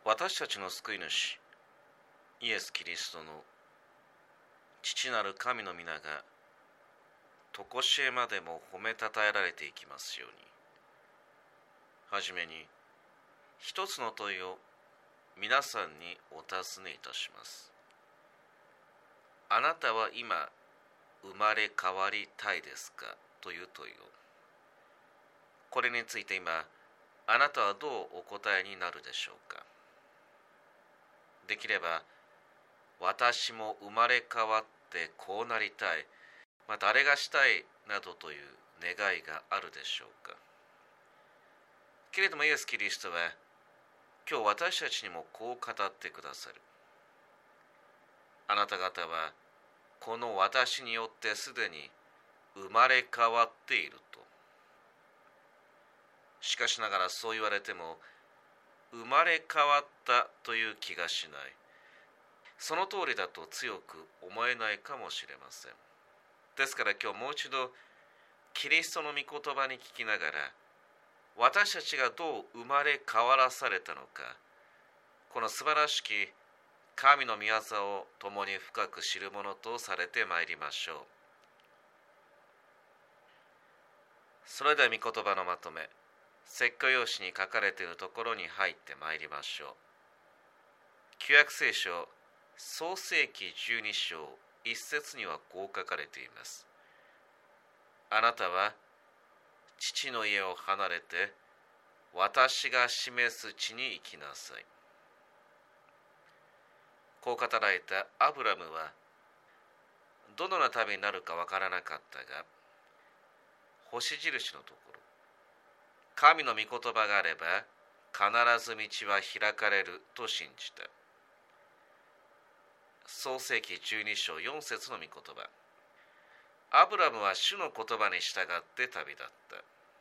私たちの救い主イエス・キリストの父なる神の皆が常しえまでも褒めたたえられていきますように。はじめに一つの問いを皆さんにお尋ねいたします。あなたは今生まれ変わりたいですかという問いを。これについて今あなたはどうお答えになるでしょうか。できれば私も生まれ変わってこうなりたい、またあれがしたいなどという願いがあるでしょうか。けれどもイエス・キリストは今日私たちにもこう語ってくださる。あなた方はこの私によってすでに生まれ変わっていると。しかしながらそう言われても生まれ変わったという気がしない。その通りだと強く思えないかもしれません。ですから今日もう一度キリストの御言葉に聞きながら、私たちがどう生まれ変わらされたのか、この素晴らしき神の御業を共に深く知るものとされてまいりましょう。それでは御言葉のまとめ、説教用紙に書かれているところに入ってまいりましょう。旧約聖書創世記12章1節にはこう書かれています。あなたは父の家を離れて私が示す地に行きなさい。こう語られたアブラムはどのような旅になるかわからなかったが、星印のところ、神の御言葉があれば必ず道は開かれると信じた。創世記12章4節の御言葉。アブラムは主の言葉に従って旅立った。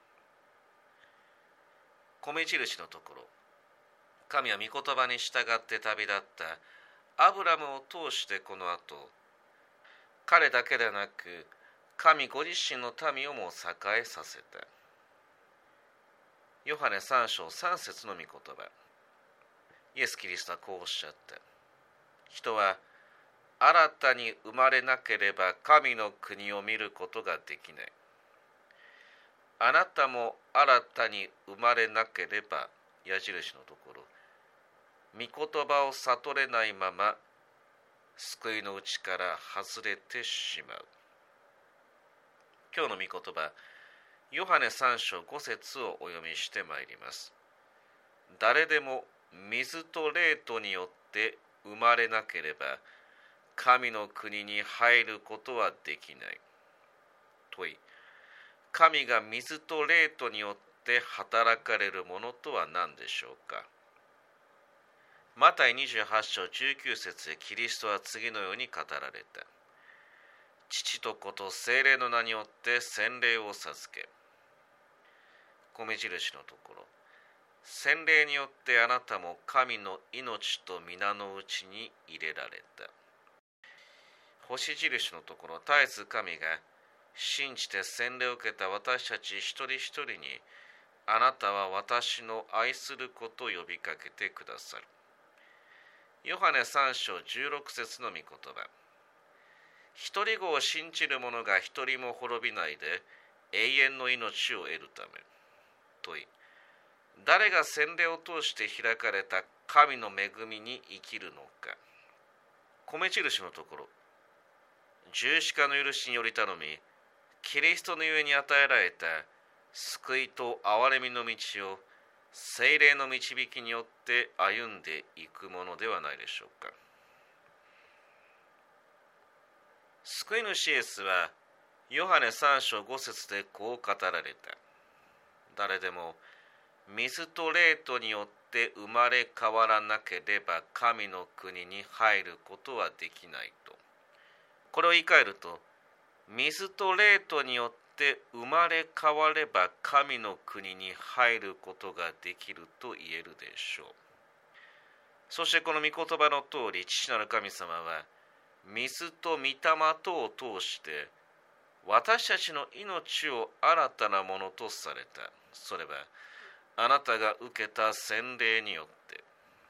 米印のところ、神は御言葉に従って旅立ったアブラムを通してこの後、彼だけでなく神ご自身の民をも栄えさせた。ヨハネ3章3節の御言葉。イエス・キリストはこうおっしゃった。人は新たに生まれなければ神の国を見ることができない。あなたも新たに生まれなければ、矢印のところ、御言葉を悟れないまま救いのうちから外れてしまう。今日の御言葉、ヨハネ3章5節をお読みしてまいります。誰でも水と霊とによって生まれなければ神の国に入ることはできない。問い、神が水と霊とによって働かれるものとは何でしょうか。マタイ28章19節でキリストは次のように語られた。父と子と聖霊の名によって洗礼を授け。米印のところ、洗礼によってあなたも神の命と皆のうちに入れられた。星印のところ、絶えず神が信じて洗礼を受けた私たち一人一人に、あなたは私の愛することを呼びかけてくださる。ヨハネ3章16節の御言葉。一人子を信じる者が一人も滅びないで永遠の命を得るため。問い、誰が洗礼を通して開かれた神の恵みに生きるのか。米印のところ、十字架の許しにより頼み、キリストのゆえに与えられた救いと憐れみの道を聖霊の導きによって歩んでいくものではないでしょうか。救い主イエスはヨハネ3章5節でこう語られた。誰でも水と霊とによって生まれ変わらなければ神の国に入ることはできないと。これを言い換えると、水と霊とによって生まれ変われば神の国に入ることができると言えるでしょう。そしてこの御言葉の通り、父なる神様は水と御霊とを通して私たちの命を新たなものとされた。それはあなたが受けた洗礼によって。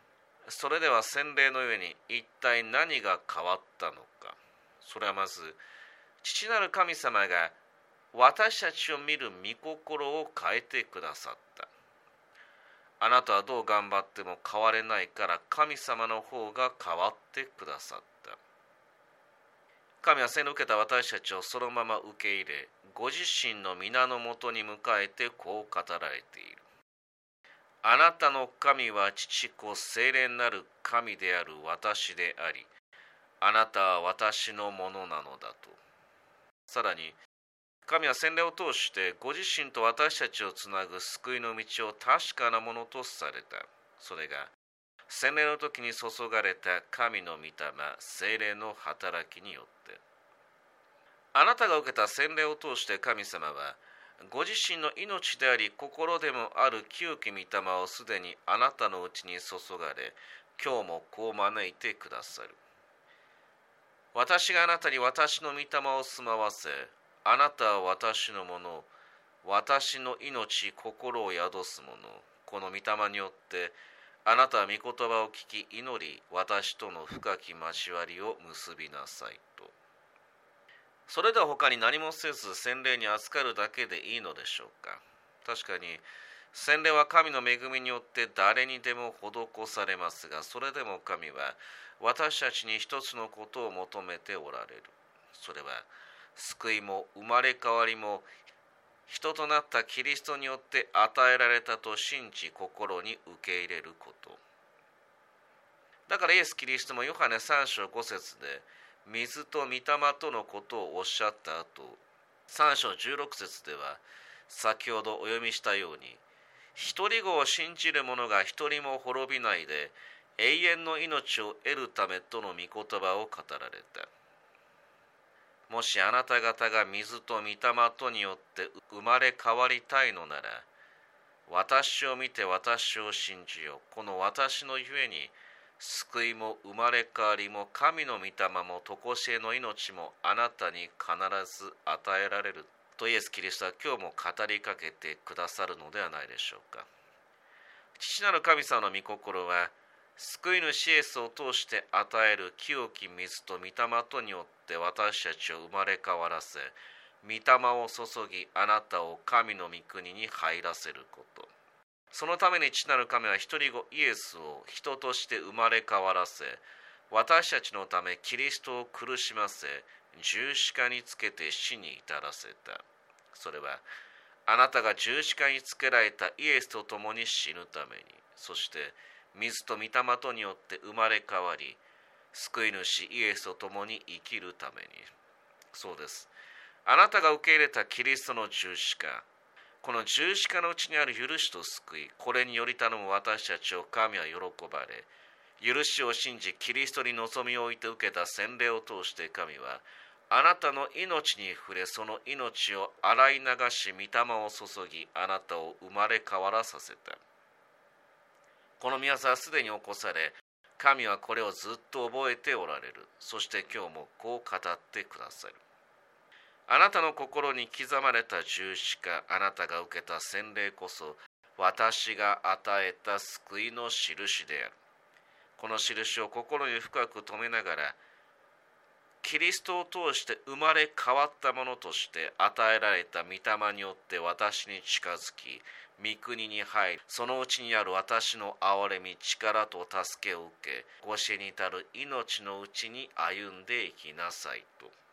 それでは洗礼の上に一体何が変わったのか。それはまず、父なる神様が私たちを見る御心を変えてくださった。あなたはどう頑張っても変われないから神様の方が変わってくださった。神は洗礼を受けた私たちをそのまま受け入れ、ご自身の皆のもとに迎えてこう語られている。あなたの神は父子聖霊なる神である私であり、あなたは私のものなのだと。さらに、神は洗礼を通してご自身と私たちをつなぐ救いの道を確かなものとされた。それが、洗礼の時に注がれた神の御霊、聖霊の働きによって。あなたが受けた洗礼を通して神様は、ご自身の命であり心でもある清き御霊をすでにあなたのうちに注がれ、今日もこう招いてくださる。私があなたに私の御霊を住まわせ、あなたは私のもの、私の命、心を宿すもの。この御霊によって、あなたは御言葉を聞き祈り、私との深き交わりを結びなさいと。それでは他に何もせず洗礼に預かるだけでいいのでしょうか。確かに洗礼は神の恵みによって誰にでも施されますが、それでも神は私たちに一つのことを求めておられる。それは救いも生まれ変わりも人となったキリストによって与えられたと信じ心に受け入れること。だからイエス・キリストもヨハネ3章5節で水と御霊とのことをおっしゃった後、3章16節では先ほどお読みしたように、一人子を信じる者が一人も滅びないで永遠の命を得るためとの御言葉を語られた。もしあなた方が水と御霊とによって生まれ変わりたいのなら、私を見て私を信じよ。この私のゆえに救いも生まれ変わりも神の御霊も常しえの命もあなたに必ず与えられるとイエス・キリストは今日も語りかけてくださるのではないでしょうか。父なる神様の御心は、救い主イエスを通して与える清き水と御霊とによって私たちを生まれ変わらせ、御霊を注ぎあなたを神の御国に入らせること。そのために父なる神は一人子イエスを人として生まれ変わらせ、私たちのためキリストを苦しませ、十字架につけて死に至らせた。それはあなたが十字架につけられたイエスと共に死ぬために、そして水と御霊とによって生まれ変わり、救い主イエスと共に生きるために。そうです。あなたが受け入れたキリストの十字架、この十字架のうちにある許しと救い、これにより頼む私たちを神は喜ばれ、許しを信じキリストに望みを置いて受けた洗礼を通して神は、あなたの命に触れ、その命を洗い流し、御霊を注ぎ、あなたを生まれ変わらさせた。この御業はすでに起こされ、神はこれをずっと覚えておられる。そして今日もこう語ってくださる。あなたの心に刻まれた十字架、あなたが受けた洗礼こそ、私が与えた救いの印である。この印を心に深く留めながら、キリストを通して生まれ変わったものとして与えられた御霊によって私に近づき、御国に入り、そのうちにある私の憐れみ、力と助けを受け、教えに至る命のうちに歩んでいきなさいと。